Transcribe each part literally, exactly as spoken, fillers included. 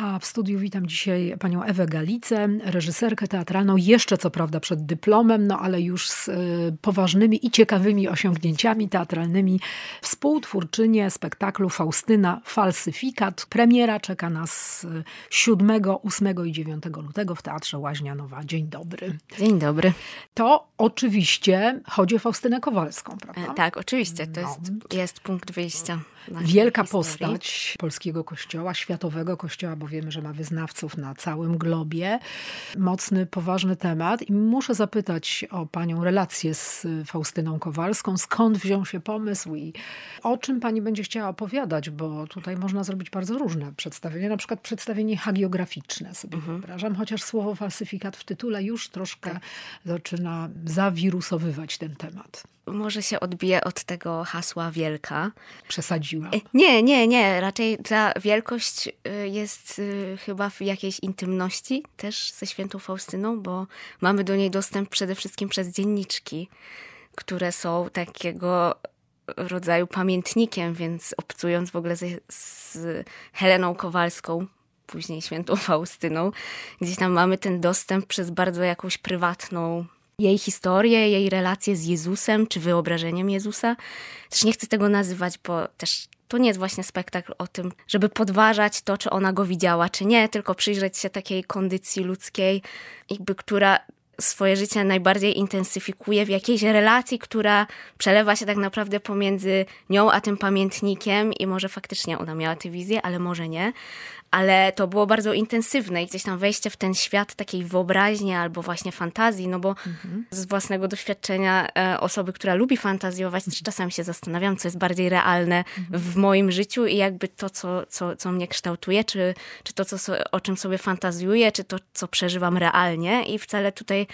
A w studiu witam dzisiaj panią Ewę Galicę, reżyserkę teatralną, jeszcze co prawda przed dyplomem, no ale już z y, poważnymi i ciekawymi osiągnięciami teatralnymi. Współtwórczynię spektaklu Faustyna Falsyfikat. Premiera czeka nas siódmego, ósmego i dziewiątego lutego w Teatrze Łaźnia Nowa. Dzień dobry. Dzień dobry. To oczywiście chodzi o Faustynę Kowalską, prawda? E, tak, oczywiście. To no. jest, jest punkt wyjścia. Wielka historii. postać polskiego kościoła, światowego kościoła, bo wiemy, że ma wyznawców na całym globie. Mocny, poważny temat. I muszę zapytać o panią relację z Faustyną Kowalską. Skąd wziął się pomysł i o czym pani będzie chciała opowiadać? Bo tutaj można zrobić bardzo różne przedstawienie. Na przykład przedstawienie hagiograficzne sobie mhm. wyobrażam. Chociaż słowo falsyfikat w tytule już troszkę tak. zaczyna zawirusowywać ten temat. Może się odbije od tego hasła wielka. Przesadziłam. Nie, nie, nie. Raczej ta wielkość jest chyba w jakiejś intymności też ze świętą Faustyną, bo mamy do niej dostęp przede wszystkim przez dzienniczki, które są takiego rodzaju pamiętnikiem, więc obcując w ogóle z, z Heleną Kowalską, później świętą Faustyną, gdzieś tam mamy ten dostęp przez bardzo jakąś prywatną jej historię, jej relacje z Jezusem, czy wyobrażeniem Jezusa. Też nie chcę tego nazywać, bo też to nie jest właśnie spektakl o tym, żeby podważać to, czy ona go widziała, czy nie, tylko przyjrzeć się takiej kondycji ludzkiej, jakby która swoje życie najbardziej intensyfikuje w jakiejś relacji, która przelewa się tak naprawdę pomiędzy nią a tym pamiętnikiem i może faktycznie ona miała tę wizję, ale może nie. Ale to było bardzo intensywne i gdzieś tam wejście w ten świat takiej wyobraźni albo właśnie fantazji, no bo mhm. z własnego doświadczenia e, osoby, która lubi fantazjować, też czasami się zastanawiam, co jest bardziej realne mhm. w moim życiu i jakby to, co, co, co mnie kształtuje, czy, czy to, co, o czym sobie fantazjuję, czy to, co przeżywam realnie i wcale tutaj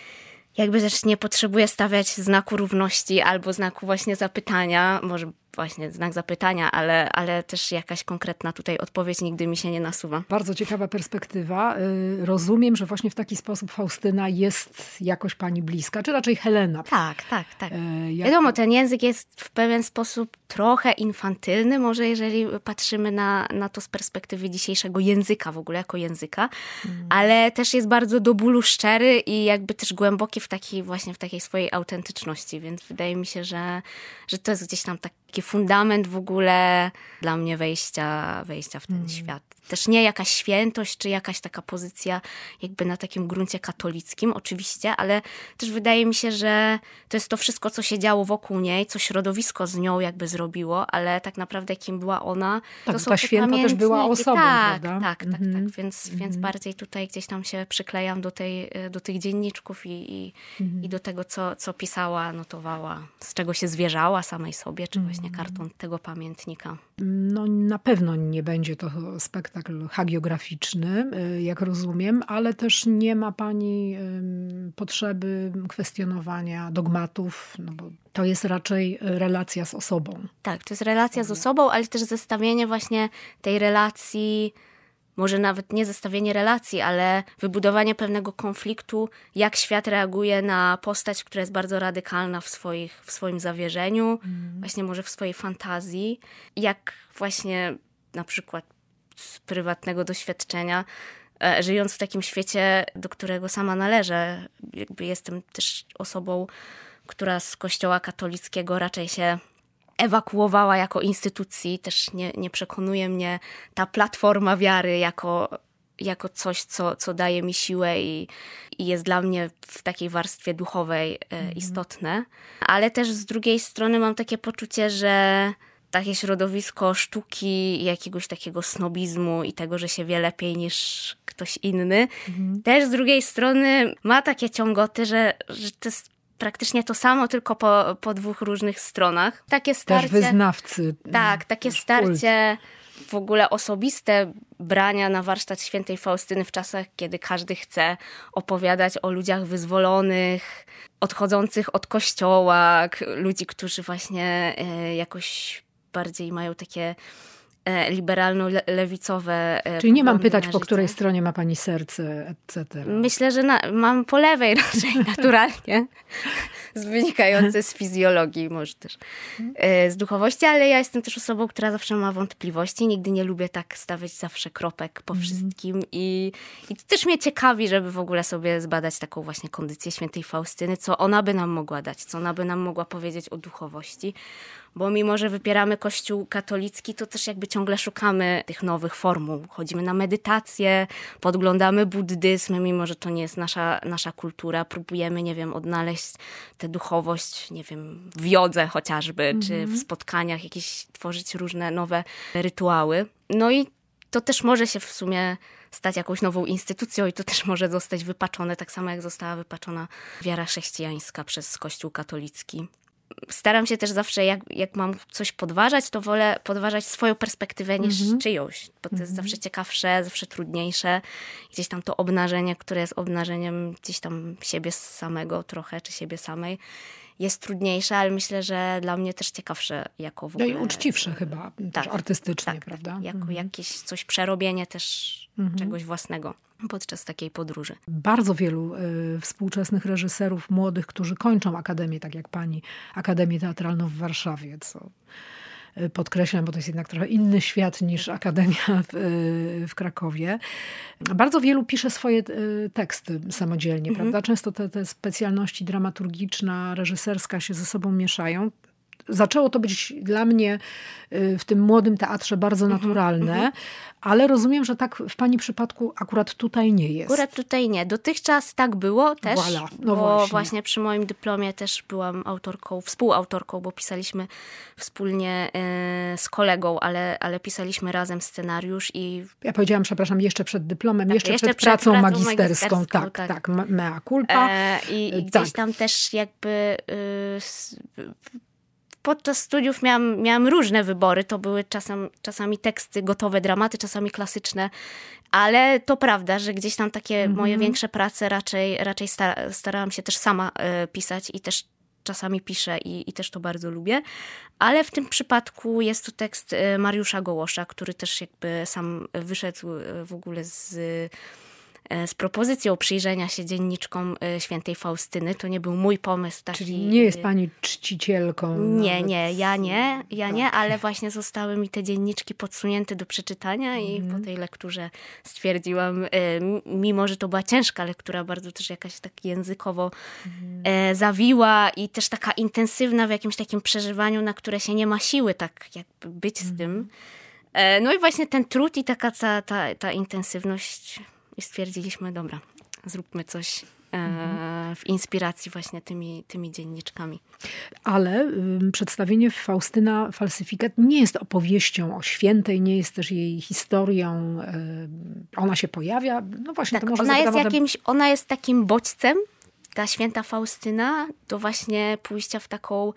jakby też nie potrzebuję stawiać znaku równości albo znaku właśnie zapytania, może właśnie znak zapytania, ale, ale też jakaś konkretna tutaj odpowiedź nigdy mi się nie nasuwa. Bardzo ciekawa perspektywa. Rozumiem, że właśnie w taki sposób Faustyna jest jakoś pani bliska, czy raczej Helena. Tak, tak, tak. E, jak... Wiadomo, ten język jest w pewien sposób trochę infantylny, może jeżeli patrzymy na, na to z perspektywy dzisiejszego języka w ogóle, jako języka, hmm. ale też jest bardzo do bólu szczery i jakby też głęboki w takiej właśnie w takiej swojej autentyczności, więc wydaje mi się, że, że to jest gdzieś tam taki fundament w ogóle dla mnie wejścia, wejścia w ten hmm. świat. Też nie jakaś świętość, czy jakaś taka pozycja jakby na takim gruncie katolickim, oczywiście, ale też wydaje mi się, że to jest to wszystko, co się działo wokół niej, co środowisko z nią jakby zrobiło, ale tak naprawdę kim była ona. Tak, to są ta święta też była osobą, tak, prawda? Tak, tak, mm-hmm. tak, więc, mm-hmm. więc bardziej tutaj gdzieś tam się przyklejam do, tej, do tych dzienniczków i, i, mm-hmm. i do tego, co, co pisała, notowała, z czego się zwierzała samej sobie, czy właśnie kartą tego pamiętnika. No na pewno nie będzie to spektakl hagiograficzny, jak rozumiem, ale też nie ma pani um, potrzeby kwestionowania dogmatów, no bo to jest raczej relacja z osobą. Tak, to jest relacja z osobą, ale też zestawienie właśnie tej relacji, może nawet nie zestawienie relacji, ale wybudowanie pewnego konfliktu, jak świat reaguje na postać, która jest bardzo radykalna w, swoich, w swoim zawierzeniu, mm. właśnie może w swojej fantazji, jak właśnie na przykład z prywatnego doświadczenia, e, żyjąc w takim świecie, do którego sama należę, jakby jestem też osobą, która z kościoła katolickiego raczej się ewakuowała jako instytucji. Też nie, nie przekonuje mnie ta platforma wiary jako, jako coś, co, co daje mi siłę i, i jest dla mnie w takiej warstwie duchowej e, istotne. Ale też z drugiej strony mam takie poczucie, że takie środowisko sztuki, jakiegoś takiego snobizmu i tego, że się wie lepiej niż ktoś inny, mhm. też z drugiej strony ma takie ciągoty, że, że to jest praktycznie to samo, tylko po, po dwóch różnych stronach. Takie starcie, też wyznawcy. Tak, takie starcie w ogóle osobiste brania na warsztat świętej Faustyny w czasach, kiedy każdy chce opowiadać o ludziach wyzwolonych, odchodzących od kościoła, ludzi, którzy właśnie e, jakoś bardziej mają takie liberalno-lewicowe. Czyli nie mam pytać, po której stronie ma pani serce, et cetera. Myślę, że na, mam po lewej raczej naturalnie. wynikające z fizjologii, może też z duchowości, ale ja jestem też osobą, która zawsze ma wątpliwości. Nigdy nie lubię tak stawiać zawsze kropek po wszystkim i, i to też mnie ciekawi, żeby w ogóle sobie zbadać taką właśnie kondycję świętej Faustyny, co ona by nam mogła dać, co ona by nam mogła powiedzieć o duchowości. Bo mimo, że wypieramy Kościół katolicki, to też jakby ciągle szukamy tych nowych formuł. Chodzimy na medytację, podglądamy buddyzm, mimo że to nie jest nasza, nasza kultura. Próbujemy, nie wiem, odnaleźć tę duchowość, nie wiem, w jodze chociażby, mm-hmm. czy w spotkaniach jakieś tworzyć różne nowe rytuały. No i to też może się w sumie stać jakąś nową instytucją i to też może zostać wypaczone, tak samo jak została wypaczona wiara chrześcijańska przez Kościół katolicki. Staram się też zawsze, jak, jak mam coś podważać, to wolę podważać swoją perspektywę niż mm-hmm. czyjąś, bo to mm-hmm. jest zawsze ciekawsze, zawsze trudniejsze. Gdzieś tam to obnażenie, które jest obnażeniem gdzieś tam siebie samego trochę, czy siebie samej, jest trudniejsze, ale myślę, że dla mnie też ciekawsze jako w ogóle... No i uczciwsze chyba, tak, też artystycznie, tak, prawda? Tak, jako mhm. jakieś coś przerobienie też mhm. czegoś własnego podczas takiej podróży. Bardzo wielu y, współczesnych reżyserów młodych, którzy kończą akademię, tak jak pani, Akademię Teatralną w Warszawie, co y, podkreślam, bo to jest jednak trochę inny świat niż Akademia w, y, w Krakowie. Bardzo wielu pisze swoje y, teksty samodzielnie, mhm. prawda? Często te, te specjalności dramaturgiczna, reżyserska się ze sobą mieszają. Zaczęło to być dla mnie w tym młodym teatrze bardzo naturalne, mm-hmm. ale rozumiem, że tak w pani przypadku akurat tutaj nie jest. Akurat tutaj nie. Dotychczas tak było też, voilà. no bo właśnie. właśnie przy moim dyplomie też byłam autorką, współautorką, bo pisaliśmy wspólnie y, z kolegą, ale, ale pisaliśmy razem scenariusz i... Ja powiedziałam, przepraszam, jeszcze przed dyplomem, tak, jeszcze, jeszcze przed, przed pracą, pracą magisterską. magisterską tak, tak, tak, mea culpa. E, I i tak. gdzieś tam też jakby... Y, Podczas studiów miałam, miałam różne wybory. To były czasem, czasami teksty gotowe, dramaty, czasami klasyczne. Ale to prawda, że gdzieś tam takie mm-hmm. moje większe prace raczej, raczej stara, starałam się też sama y, pisać i też czasami piszę i, i też to bardzo lubię. Ale w tym przypadku jest to tekst y, Mariusza Gołosza, który też jakby sam wyszedł y, w ogóle z... Y, z propozycją przyjrzenia się dzienniczkom świętej Faustyny. To nie był mój pomysł. Taki... Czyli nie jest pani czcicielką? Nie, nawet. nie, ja nie, ja tak. nie, ale właśnie zostały mi te dzienniczki podsunięte do przeczytania i mm. po tej lekturze stwierdziłam, mimo że to była ciężka lektura, bardzo też jakaś tak językowo mm. zawiła i też taka intensywna w jakimś takim przeżywaniu, na które się nie ma siły tak jakby być mm. z tym. No i właśnie ten trud i taka ta, ta, ta intensywność... I stwierdziliśmy, dobra, zróbmy coś e, w inspiracji właśnie tymi, tymi dzienniczkami. Ale y, przedstawienie Faustyna Falsyfikat nie jest opowieścią o świętej, nie jest też jej historią. Y, ona się pojawia. No właśnie, tak, to może ona, jest może... jakimś, ona jest takim bodźcem, ta święta Faustyna, do właśnie pójścia w taką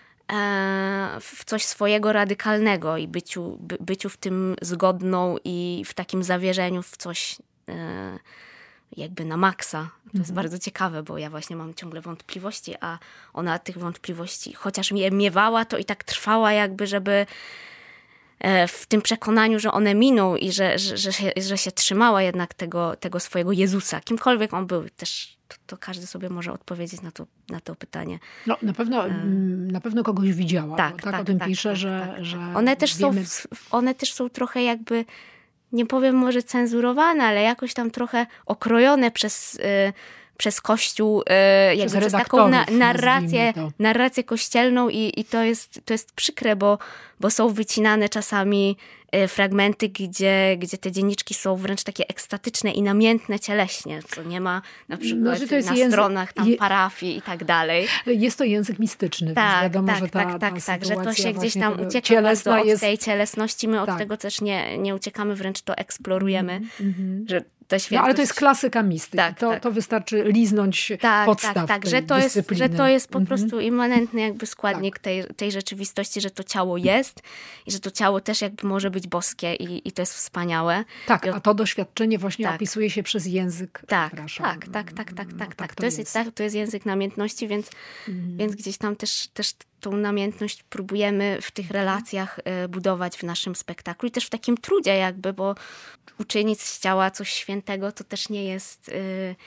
w coś swojego radykalnego i byciu, by, byciu w tym zgodną i w takim zawierzeniu w coś jakby na maksa. To mhm. jest bardzo ciekawe, bo ja właśnie mam ciągle wątpliwości, a ona tych wątpliwości, chociaż je miewała, to i tak trwała jakby, żeby w tym przekonaniu, że one miną i że, że, że, się, że się trzymała jednak tego, tego swojego Jezusa. Kimkolwiek on był, też to, to każdy sobie może odpowiedzieć na to, na to pytanie. No, na pewno, na pewno kogoś widziała. Tak, tak, tak o tak, tym tak, pisze, tak, że, tak. że one też wiemy... są, one też są trochę jakby, nie powiem może cenzurowane, ale jakoś tam trochę okrojone przez, y, przez Kościół, y, jakby przez taką na, narrację, narrację kościelną i, i to, jest, to jest przykre, bo, bo są wycinane czasami y, fragmenty, gdzie, gdzie te dzienniczki są wręcz takie ekstatyczne i namiętne cieleśnie, co nie ma na przykład no, to jest na język, stronach tam je, parafii i tak dalej. Jest to język mistyczny, tak, więc wiadomo, tak, że ta, tak, tak, ta tak, że to się gdzieś tam ucieka cielesna od jest... tej cielesności, my od tak. tego też nie, nie uciekamy, wręcz to eksplorujemy, mm-hmm. że ta świętość... No ale to jest klasyka mistyki, tak, to, tak. to wystarczy liznąć tak, podstaw tak, tak, tej że to jest, że to jest po mm-hmm. prostu immanentny jakby składnik tak. tej, tej rzeczywistości, że to ciało jest i że to ciało też jakby może być boskie i, i to jest wspaniałe. Tak, I a to doświadczenie właśnie tak. opisuje się przez język. Tak, tak, tak, tak, tak, tak, no, tak, tak. To, to, jest, jest. Tak, to jest język namiętności, więc, mm. więc gdzieś tam też, też tą namiętność próbujemy w tych relacjach y, budować w naszym spektaklu i też w takim trudzie jakby, bo uczynić z ciała coś świętego to też nie jest... Y,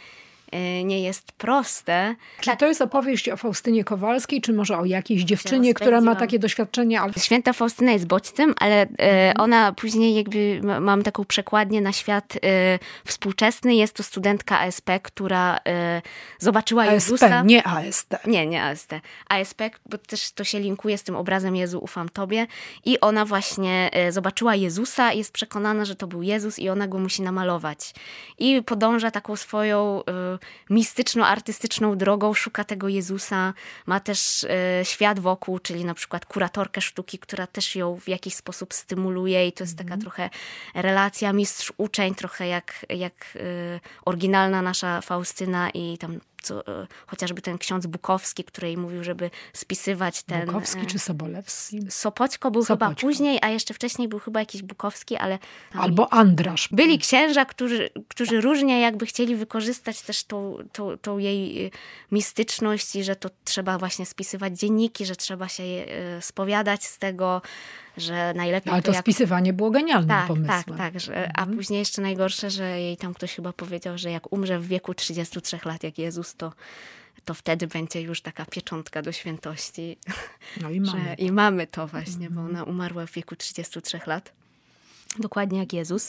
nie jest proste. Czy tak. to jest opowieść o Faustynie Kowalskiej, czy może o jakiejś dziewczynie, która ma takie doświadczenie? Ale... Święta Faustyna jest bodźcem, ale e, ona później jakby, mam taką przekładnię na świat e, współczesny. Jest to studentka A S P, która e, zobaczyła A S P, Jezusa. nie A S T. Nie, nie A S T. A S P, bo też to się linkuje z tym obrazem Jezu, ufam Tobie. I ona właśnie e, zobaczyła Jezusa i jest przekonana, że to był Jezus i ona go musi namalować. I podąża taką swoją e, mistyczno-artystyczną drogą, szuka tego Jezusa. Ma też e, świat wokół, czyli na przykład kuratorkę sztuki, która też ją w jakiś sposób stymuluje i to jest taka mm. trochę relacja mistrz-uczeń, trochę jak, jak e, oryginalna nasza Faustyna i tam co, e, chociażby ten ksiądz Bukowski, który jej mówił, żeby spisywać ten... Bukowski czy Sobolewski? Sopoćko był Sopoćko. chyba później, a jeszcze wcześniej był chyba jakiś Bukowski, ale... Albo Andrasz. Byli księża, którzy, którzy różnie jakby chcieli wykorzystać też tą, tą, tą jej mistyczność i że to trzeba właśnie spisywać dzienniki, że trzeba się spowiadać z tego, że najlepiej... Ale to, to jak... spisywanie było genialnym tak, pomysłem. Tak, tak. Że, a mhm. później jeszcze najgorsze, że jej tam ktoś chyba powiedział, że jak umrze w wieku trzydziestu trzech lat jak Jezus, to, to wtedy będzie już taka pieczątka do świętości. No i mamy. Że, I mamy to właśnie, mhm. bo ona umarła w wieku trzydziestu trzech lat. Dokładnie jak Jezus.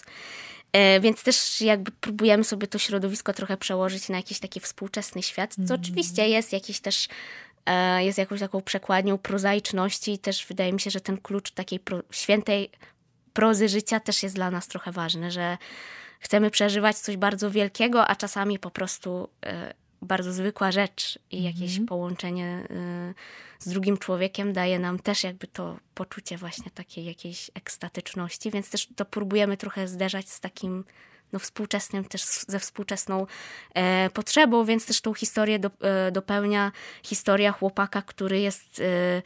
E, więc też jakby próbujemy sobie to środowisko trochę przełożyć na jakiś taki współczesny świat, co mhm. oczywiście jest jakiś też jest jakąś taką przekładnią prozaiczności i też wydaje mi się, że ten klucz takiej pro, świętej prozy życia też jest dla nas trochę ważny, że chcemy przeżywać coś bardzo wielkiego, a czasami po prostu e, bardzo zwykła rzecz i jakieś mm-hmm. połączenie e, z drugim człowiekiem daje nam też jakby to poczucie właśnie takiej jakiejś ekstatyczności, więc też to próbujemy trochę zderzać z takim no, współczesnym, też ze współczesną e, potrzebą, więc też tą historię do, e, dopełnia historia chłopaka, który jest e,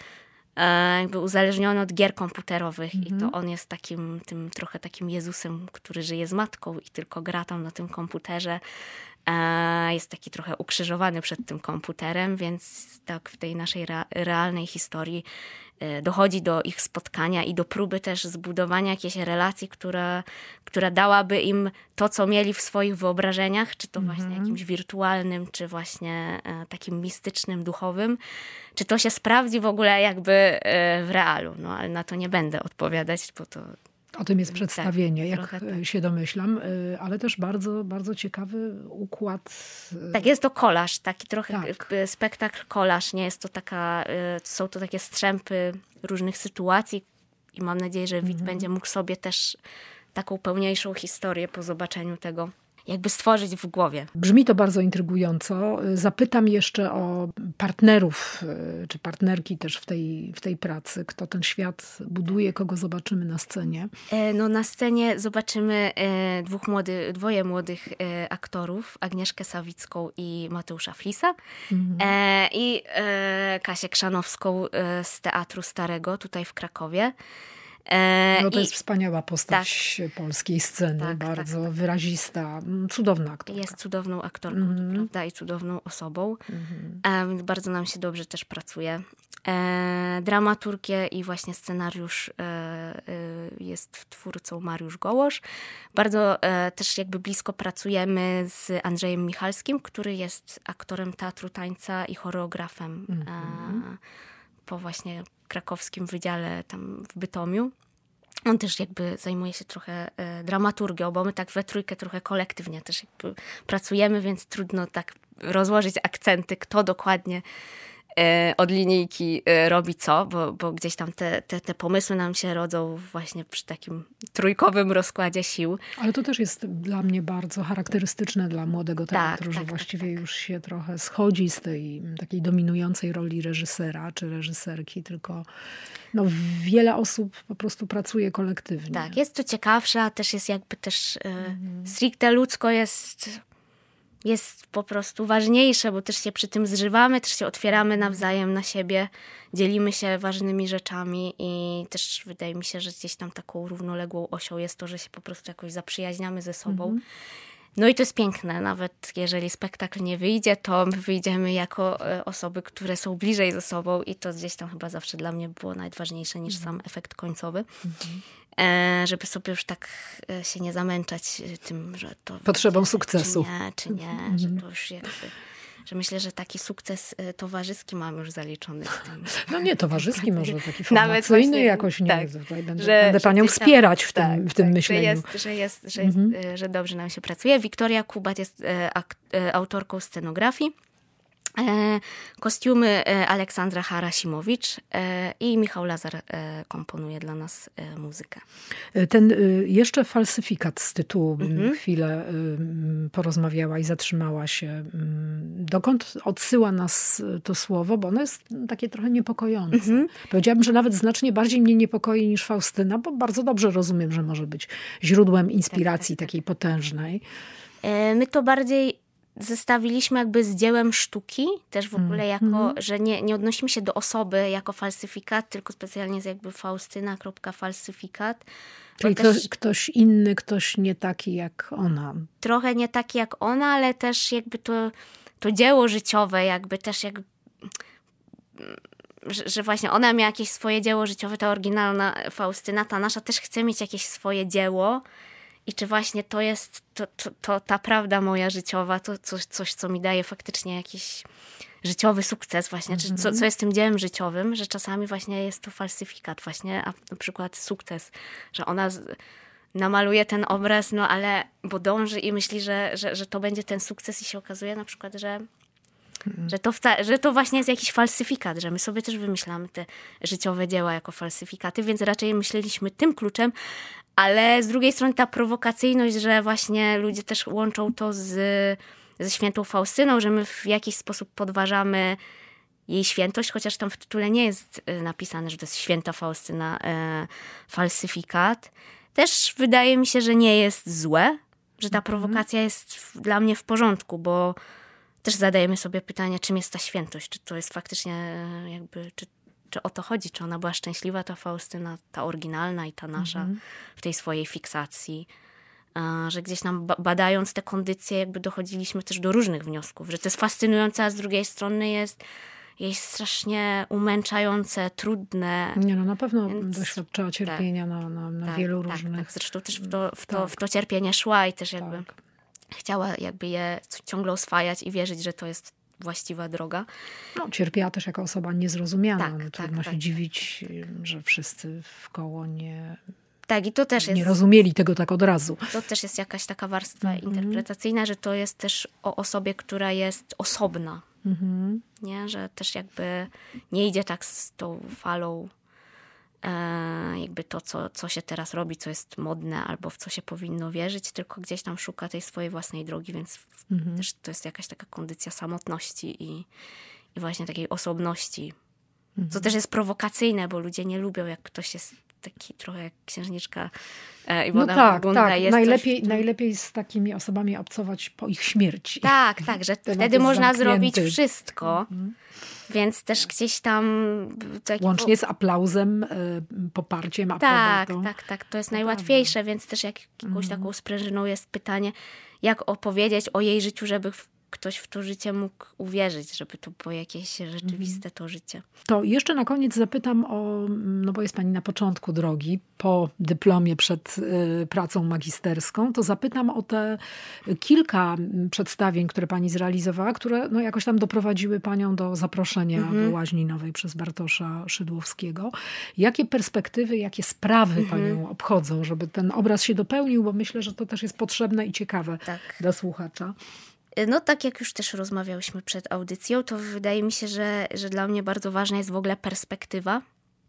e, jakby uzależniony od gier komputerowych mm-hmm. i to on jest takim, tym trochę takim Jezusem, który żyje z matką i tylko gra tam na tym komputerze. E, jest taki trochę ukrzyżowany przed tym komputerem, więc tak w tej naszej re, realnej historii dochodzi do ich spotkania i do próby też zbudowania jakiejś relacji, która, która dałaby im to, co mieli w swoich wyobrażeniach, czy to właśnie mm-hmm. jakimś wirtualnym, czy właśnie e, takim mistycznym, duchowym. Czy to się sprawdzi w ogóle jakby e, w realu? No ale na to nie będę odpowiadać, bo to... O tym jest przedstawienie, tak, jak tak. się domyślam, ale też bardzo, bardzo ciekawy układ. Tak, jest to kolaż, taki trochę tak. spektakl kolaż, nie jest to taka, są to takie strzępy różnych sytuacji i mam nadzieję, że widz mm-hmm. będzie mógł sobie też taką pełniejszą historię po zobaczeniu tego jakby stworzyć w głowie. Brzmi to bardzo intrygująco. Zapytam jeszcze o partnerów, czy partnerki też w tej, w tej pracy. Kto ten świat buduje, kogo zobaczymy na scenie? No na scenie zobaczymy dwóch młody, dwoje młodych aktorów, Agnieszkę Sawicką i Mateusza Flisa mhm. i Kasię Krzanowską z Teatru Starego tutaj w Krakowie. No to I, jest wspaniała postać tak, polskiej sceny, tak, bardzo tak, tak. wyrazista, cudowna aktorka. Jest cudowną aktorką, mm-hmm. prawda, i cudowną osobą. Mm-hmm. E, bardzo nam się dobrze też pracuje. E, dramaturgię i właśnie scenariusz e, e, jest twórcą Mariusz Gołosz. Bardzo e, też jakby blisko pracujemy z Andrzejem Michalskim, który jest aktorem teatru tańca i choreografem mm-hmm. e, po właśnie krakowskim wydziale tam w Bytomiu. On też jakby zajmuje się trochę e, dramaturgią, bo my tak we trójkę trochę kolektywnie też jakby pracujemy, więc trudno tak rozłożyć akcenty, kto dokładnie e, od linijki e, robi co, bo, bo gdzieś tam te, te, te pomysły nam się rodzą właśnie przy takim trójkowym rozkładzie sił. Ale to też jest dla mnie bardzo charakterystyczne dla młodego teatru, tak, że tak, właściwie tak, tak. już się trochę schodzi z tej takiej dominującej roli reżysera czy reżyserki, tylko no, wiele osób po prostu pracuje kolektywnie. Tak, jest to ciekawsze, a też jest jakby też mm. stricte ludzko jest... jest po prostu ważniejsze, bo też się przy tym zżywamy, też się otwieramy nawzajem na siebie, dzielimy się ważnymi rzeczami i też wydaje mi się, że gdzieś tam taką równoległą osią jest to, że się po prostu jakoś zaprzyjaźniamy ze sobą. Mm-hmm. No i to jest piękne, nawet jeżeli spektakl nie wyjdzie, to my wyjdziemy jako osoby, które są bliżej ze sobą i to gdzieś tam chyba zawsze dla mnie było nawet ważniejsze niż mm-hmm. sam efekt końcowy. Mm-hmm. żeby sobie już tak się nie zamęczać tym, że to... Potrzebą sukcesu. Czy nie, czy nie, że to już jakby... Że myślę, że taki sukces towarzyski mam już zaliczony w tym. No nie towarzyski, może taki formacyjny właśnie, jakoś, nie, tak, tutaj będę, że, będę panią tam, wspierać w tym, tak, w tym tak, myśleniu. Że, jest, że, jest, że, jest, mhm. że dobrze nam się pracuje. Wiktoria Kubat jest ak- autorką scenografii. E, kostiumy e, Aleksandra Harasimowicz e, i Michał Lazar e, komponuje dla nas e, muzykę. Ten y, jeszcze falsyfikat z tytułu, mhm. chwilę y, porozmawiała i zatrzymała się. Y, dokąd odsyła nas to słowo? Bo ono jest takie trochę niepokojące. Mhm. Powiedziałabym, że nawet znacznie bardziej mnie niepokoi niż Faustyna, bo bardzo dobrze rozumiem, że może być źródłem inspiracji tak, tak, takiej tak. potężnej. E, my to bardziej zestawiliśmy jakby z dziełem sztuki, też w ogóle jako, mm. że nie, nie odnosimy się do osoby jako falsyfikat, tylko specjalnie jest jakby Faustyna, kropka, falsyfikat. Czyli też ktoś, ktoś inny, ktoś nie taki jak ona. Trochę nie taki jak ona, ale też jakby to, to dzieło życiowe jakby też jakby, że, że właśnie ona miała jakieś swoje dzieło życiowe, ta oryginalna Faustyna, ta nasza też chce mieć jakieś swoje dzieło. I czy właśnie to jest to, to, to ta prawda moja życiowa, to coś, coś, co mi daje faktycznie jakiś życiowy sukces właśnie, mm-hmm. czy co, co jest tym dziełem życiowym, że czasami właśnie jest to falsyfikat właśnie, a na przykład sukces, że ona z, namaluje ten obraz, no ale bo dąży i myśli, że, że, że to będzie ten sukces i się okazuje na przykład, że Że to, wca- że to właśnie jest jakiś falsyfikat, że my sobie też wymyślamy te życiowe dzieła jako falsyfikaty, więc raczej myśleliśmy tym kluczem, ale z drugiej strony ta prowokacyjność, że właśnie ludzie też łączą to z, ze świętą Faustyną, że my w jakiś sposób podważamy jej świętość, chociaż tam w tytule nie jest napisane, że to jest święta Faustyna, e, falsyfikat. Też wydaje mi się, że nie jest złe, że ta prowokacja jest w, dla mnie w porządku, bo też zadajemy sobie pytanie, czym jest ta świętość, czy to jest faktycznie jakby, czy, czy o to chodzi, czy ona była szczęśliwa, ta Faustyna, ta oryginalna i ta nasza mm-hmm. w tej swojej fiksacji, że gdzieś tam badając te kondycje jakby dochodziliśmy też do różnych wniosków, że to jest fascynujące, a z drugiej strony jest, jest strasznie umęczające, trudne. Nie no, na pewno Więc, doświadczała cierpienia tak, na, na, na tak, wielu tak, różnych... Tak. Zresztą też w to, w, to, w to cierpienie szła i też jakby... Tak. Chciała jakby je ciągle oswajać i wierzyć, że to jest właściwa droga. No, cierpiała też jako osoba niezrozumiana. Tak, no, tak, trudno tak. się dziwić, że wszyscy wkoło nie, tak, i to też jest, nie rozumieli tego tak od razu. To też jest jakaś taka warstwa mm-hmm. interpretacyjna, że to jest też o osobie, która jest osobna. Mm-hmm. Nie? Że też jakby nie idzie tak z tą falą jakby to, co, co się teraz robi, co jest modne albo w co się powinno wierzyć, tylko gdzieś tam szuka tej swojej własnej drogi, więc mhm. też to jest jakaś taka kondycja samotności i, i właśnie takiej osobności. Mhm. Co też jest prowokacyjne, bo ludzie nie lubią, jak ktoś jest taki trochę jak księżniczka e, i no tak, tak. Jest najlepiej, coś... najlepiej z takimi osobami obcować po ich śmierci. Tak, tak, że wtedy można zrobić wszystko. Mhm. Więc też gdzieś tam... Taki... Łącznie z aplauzem, y, poparciem, aprobatą. Tak, tak, tak. To jest to najłatwiejsze, prawda. Więc też jak jakąś mm. taką sprężyną jest pytanie, jak opowiedzieć o jej życiu, żeby ktoś w to życie mógł uwierzyć, żeby to było jakieś rzeczywiste mm. to życie. To jeszcze na koniec zapytam o, no bo jest pani na początku drogi, po dyplomie przed y, pracą magisterską, to zapytam o te kilka przedstawień, które pani zrealizowała, które no, jakoś tam doprowadziły panią do zaproszenia mm-hmm. do Łaźni Nowej przez Bartosza Szydłowskiego. Jakie perspektywy, jakie sprawy mm-hmm. panią obchodzą, żeby ten obraz się dopełnił, bo myślę, że to też jest potrzebne i ciekawe tak. dla słuchacza. No tak jak już też rozmawiałyśmy przed audycją, to wydaje mi się, że, że dla mnie bardzo ważna jest w ogóle perspektywa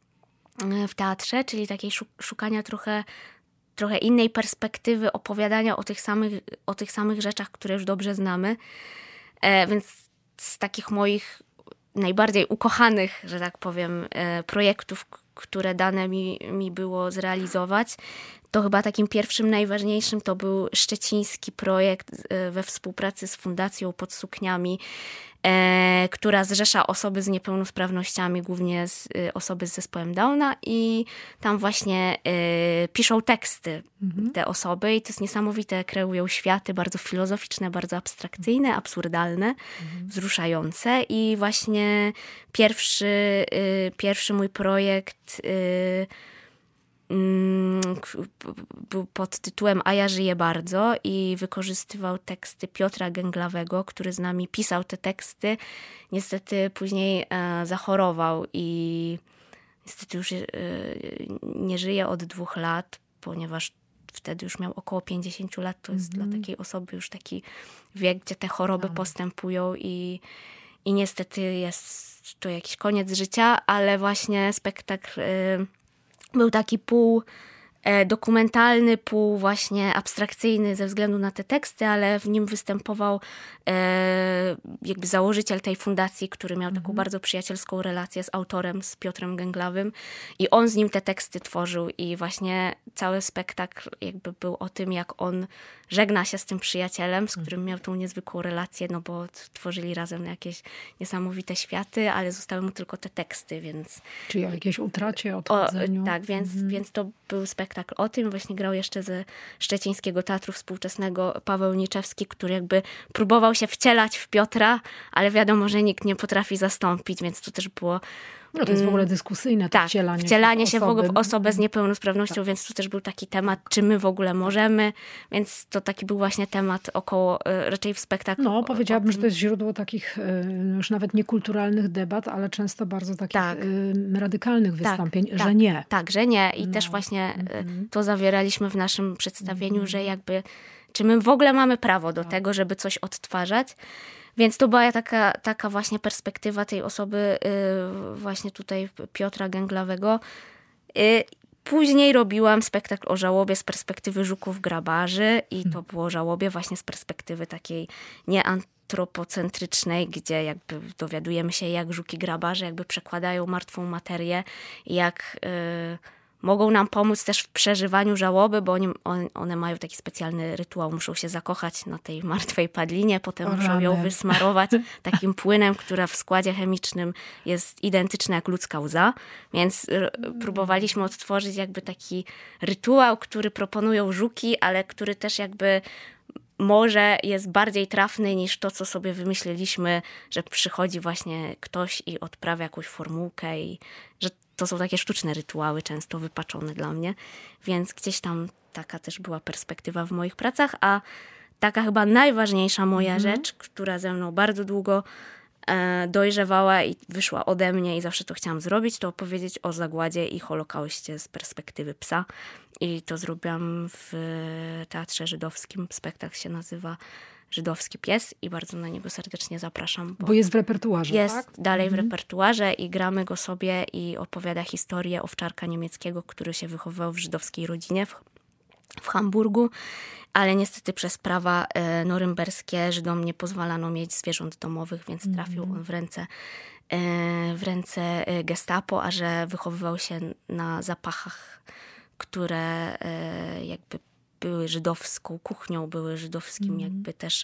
w teatrze, czyli takiej szukania trochę, trochę innej perspektywy opowiadania o tych samych, o tych samych rzeczach, które już dobrze znamy. E, więc z takich moich najbardziej ukochanych, że tak powiem, e, projektów, które dane mi, mi było zrealizować, to chyba takim pierwszym, najważniejszym to był szczeciński projekt we współpracy z Fundacją Pod Sukniami, e, która zrzesza osoby z niepełnosprawnościami, głównie z, e, osoby z zespołem Downa i tam właśnie e, piszą teksty mhm. te osoby i to jest niesamowite, kreują światy bardzo filozoficzne, bardzo abstrakcyjne, absurdalne, mhm. wzruszające i właśnie pierwszy, e, pierwszy mój projekt e, był pod tytułem A ja żyję bardzo i wykorzystywał teksty Piotra Gęglawego, który z nami pisał te teksty. Niestety później zachorował i niestety już nie żyje od dwóch lat, ponieważ wtedy już miał około pięćdziesiąt lat. To jest mm-hmm. dla takiej osoby już taki wiek, gdzie te choroby no. postępują i, i niestety jest to jakiś koniec życia, ale właśnie spektakl był taki pół dokumentalny, pół właśnie abstrakcyjny ze względu na te teksty, ale w nim występował e, jakby założyciel tej fundacji, który miał taką mm-hmm. bardzo przyjacielską relację z autorem, z Piotrem Gęglawym i on z nim te teksty tworzył i właśnie cały spektakl jakby był o tym, jak on żegna się z tym przyjacielem, z którym miał tą niezwykłą relację, no bo tworzyli razem jakieś niesamowite światy, ale zostały mu tylko te teksty, więc... Czyli o jakiejś utracie, odchodzeniu. O, tak, więc, mm-hmm. więc to był spektakl o tym. Właśnie grał jeszcze ze Szczecińskiego Teatru Współczesnego Paweł Niczewski, który jakby próbował się wcielać w Piotra, ale wiadomo, że nikt nie potrafi zastąpić, więc to też było... No to jest w ogóle dyskusyjne, to tak, wcielanie, wcielanie się, się w w ogóle w osobę z niepełnosprawnością, tak. więc to też był taki temat, czy my w ogóle możemy, więc to taki był właśnie temat około, raczej w spektaklu. No, powiedziałabym, że to jest źródło takich już nawet niekulturalnych debat, ale często bardzo takich tak. radykalnych wystąpień, tak, że tak, nie. Tak, że nie i no. też właśnie mm-hmm. to zawieraliśmy w naszym przedstawieniu, mm-hmm. że jakby, czy my w ogóle mamy prawo do tak. tego, żeby coś odtwarzać. Więc to była taka, taka właśnie perspektywa tej osoby, yy, właśnie tutaj Piotra Gęglawego. Yy, później robiłam spektakl o żałobie z perspektywy Żuków Grabarzy i to było żałobie właśnie z perspektywy takiej nieantropocentrycznej, gdzie jakby dowiadujemy się, jak Żuki Grabarze jakby przekładają martwą materię i jak... Yy, mogą nam pomóc też w przeżywaniu żałoby, bo oni, on, one mają taki specjalny rytuał. Muszą się zakochać na tej martwej padlinie, potem o, muszą ją wysmarować takim płynem, która w składzie chemicznym jest identyczna jak ludzka łza. Więc r- próbowaliśmy odtworzyć jakby taki rytuał, który proponują Żuki, ale który też jakby może jest bardziej trafny niż to, co sobie wymyśliliśmy, że przychodzi właśnie ktoś i odprawia jakąś formułkę i że to są takie sztuczne rytuały, często wypaczone dla mnie, więc gdzieś tam taka też była perspektywa w moich pracach, a taka chyba najważniejsza moja mm. rzecz, która ze mną bardzo długo e, dojrzewała i wyszła ode mnie i zawsze to chciałam zrobić, to opowiedzieć o zagładzie i Holokauście z perspektywy psa. I to zrobiłam w Teatrze Żydowskim. Spektakl się nazywa Żydowski pies i bardzo na niego serdecznie zapraszam. Bo, bo jest w repertuarze, Jest tak? dalej mhm. w repertuarze i gramy go sobie i opowiada historię owczarka niemieckiego, który się wychowywał w żydowskiej rodzinie w, w Hamburgu, ale niestety przez prawa e, norymberskie Żydom nie pozwalano mieć zwierząt domowych, więc mhm. trafił on w ręce, e, w ręce gestapo, a że wychowywał się na zapachach, które e, jakby były żydowską kuchnią, były żydowskim mm. jakby też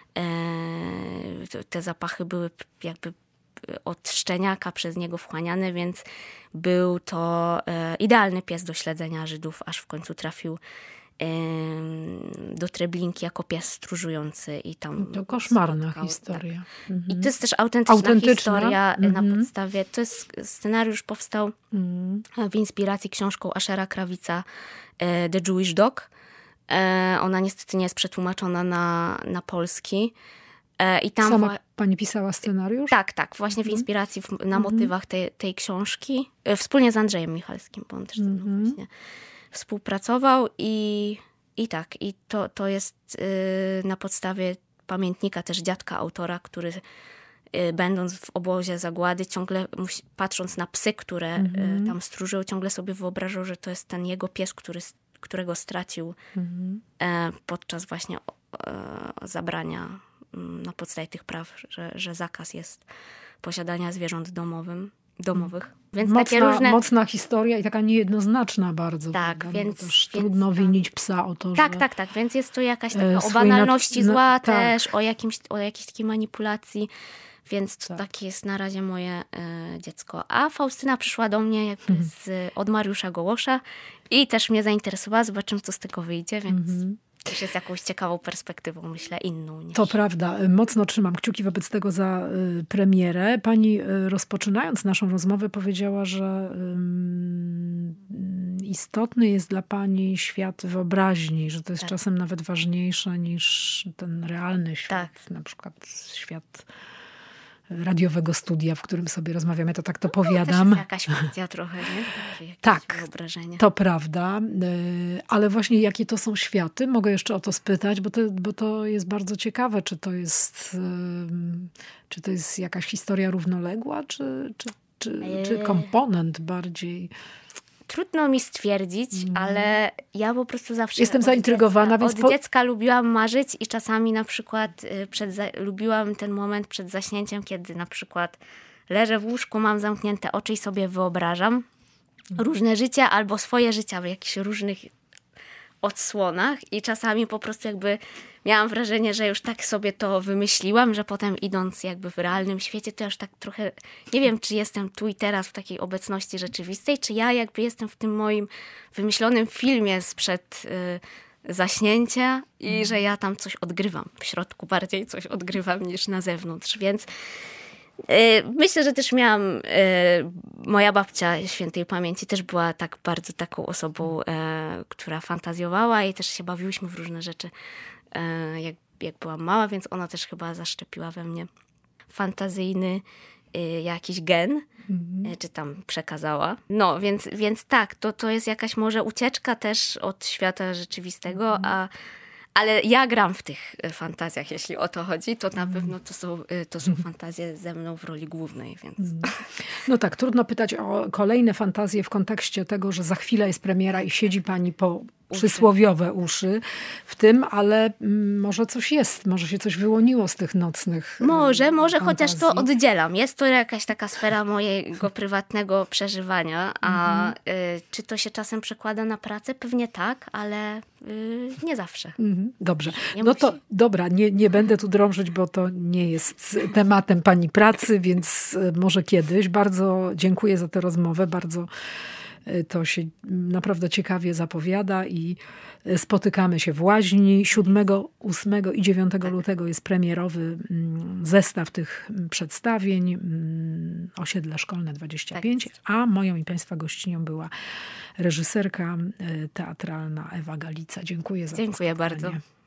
e, te zapachy były jakby od szczeniaka przez niego wchłaniane, więc był to e, idealny pies do śledzenia Żydów, aż w końcu trafił e, do Treblinki jako pies stróżujący i tam... To koszmarna spotkał, historia. Tak. Mm-hmm. I to jest też autentyczna, autentyczna? historia mm-hmm. na podstawie... To jest scenariusz powstał mm. w inspiracji książką Ashera Krawica e, The Jewish Dog. Ona niestety nie jest przetłumaczona na, na polski. I tam Sama wa- pani pisała scenariusz? Tak, tak. Właśnie w inspiracji, w, na motywach tej, tej książki. Wspólnie z Andrzejem Michalskim, bo on też ze mną właśnie współpracował. I, i tak, i to, to jest yy, na podstawie pamiętnika też dziadka autora, który yy, będąc w obozie zagłady, ciągle musi, patrząc na psy, które mm-hmm. yy, tam stróżył, ciągle sobie wyobrażał, że to jest ten jego pies, który którego stracił mhm. e, podczas właśnie e, zabrania m, na podstawie tych praw, że, że zakaz jest posiadania zwierząt domowym, domowych. Więc mocna, takie różne... mocna historia i taka niejednoznaczna bardzo. Tak, prawda? więc... Też więc trudno tam... winić psa o to, Tak, że... tak, tak. Więc jest to jakaś taka e, o banalności na... zła na... też, tak. o, jakimś, o jakiejś takiej manipulacji. Więc to tak. takie jest na razie moje e, dziecko. A Faustyna przyszła do mnie jakby z, od Mariusza Gołosza i też mnie zainteresowała. Zobaczymy, co z tego wyjdzie, więc... Mhm. też jest jakąś ciekawą perspektywą, myślę, inną niż... To prawda. Mocno trzymam kciuki wobec tego za y, premierę. Pani y, rozpoczynając naszą rozmowę powiedziała, że y, istotny jest dla pani świat wyobraźni, że to jest tak. czasem nawet ważniejsze niż ten realny świat. Tak. Na przykład świat radiowego studia, w którym sobie rozmawiamy, to tak to No, powiadam. też jest jakaś fikcja trochę, nie? Jakieś tak, wyobrażenie. to prawda. Ale właśnie jakie to są światy? Mogę jeszcze o to spytać, bo to, bo to jest bardzo ciekawe. Czy to jest, czy to jest jakaś historia równoległa, czy, czy, czy, czy komponent bardziej... Trudno mi stwierdzić, mm. ale ja po prostu zawsze... Jestem zaintrygowana, dziecka, więc... Od po... dziecka lubiłam marzyć i czasami na przykład przed za... lubiłam ten moment przed zaśnięciem, kiedy na przykład leżę w łóżku, mam zamknięte oczy i sobie wyobrażam mm. różne życia albo swoje życia w jakichś różnych odsłonach i czasami po prostu jakby miałam wrażenie, że już tak sobie to wymyśliłam, że potem idąc jakby w realnym świecie, to już tak trochę, nie wiem, czy jestem tu i teraz w takiej obecności rzeczywistej, czy ja jakby jestem w tym moim wymyślonym filmie sprzed y, zaśnięcia i mm. że ja tam coś odgrywam. W środku bardziej coś odgrywam niż na zewnątrz, więc myślę, że też miałam, moja babcia świętej pamięci też była tak bardzo taką osobą, która fantazjowała i też się bawiłyśmy w różne rzeczy, jak, jak byłam mała, więc ona też chyba zaszczepiła we mnie fantazyjny jakiś gen, mhm. czy tam przekazała. No, więc, więc tak, to, to jest jakaś może ucieczka też od świata rzeczywistego, mhm. a ale ja gram w tych fantazjach, jeśli o to chodzi, to na pewno to są, to są fantazje ze mną w roli głównej. Więc. No tak, trudno pytać o kolejne fantazje w kontekście tego, że za chwilę jest premiera i siedzi pani po przysłowiowe uszy w tym, ale może coś jest, może się coś wyłoniło z tych nocnych Może, może, fantazji. Chociaż to oddzielam. Jest to jakaś taka sfera mojego prywatnego przeżywania, a mm-hmm. y, czy to się czasem przekłada na pracę? Pewnie tak, ale y, nie zawsze. Mm-hmm. Dobrze. Nie no musi. to dobra, nie, nie będę tu drążyć, bo to nie jest tematem pani pracy, więc może kiedyś. Bardzo dziękuję za tę rozmowę, bardzo to się naprawdę ciekawie zapowiada i spotykamy się w Łaźni. siódmego, ósmego i dziewiątego lutego jest premierowy zestaw tych przedstawień. Osiedle Szkolne dwadzieścia pięć, tak, a moją i państwa gościnią była reżyserka teatralna Ewa Galica. Dziękuję za Dziękuję bardzo.